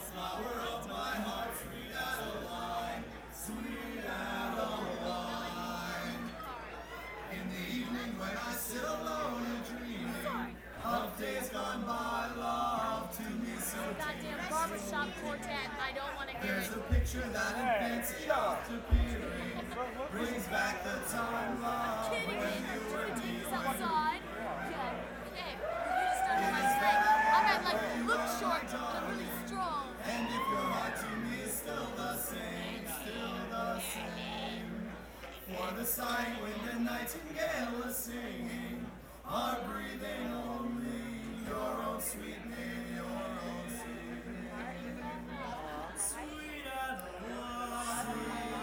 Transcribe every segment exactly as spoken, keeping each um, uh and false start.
Flower of my heart, sweet Adeline, sweet Adeline. In the evening when I sit alone and dreaming of days gone by, love to me so Goddamn barbershop quartet. I don't want to hear there's it. a picture that in fancy oft appearing brings back the time, love, Kidding when me? you were Doing things dear. outside. Yeah. Hey, you just don't know my strength. I might like look short, but I'm really strong. And if your heart to me is still the same, still the same. For the sighing wind and nightingale is singing, are breathing only your own sweet name, your own sweet name. Sweet Adeline, sweet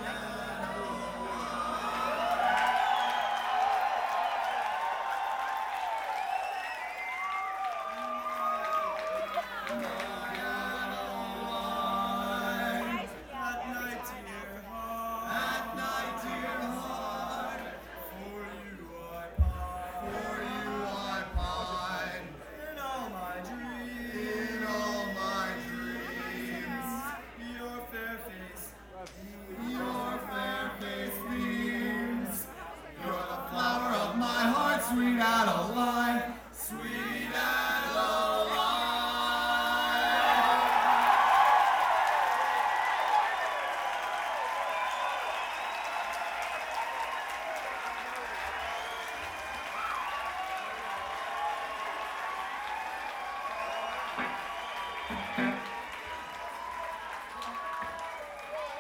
Sweet Adeline.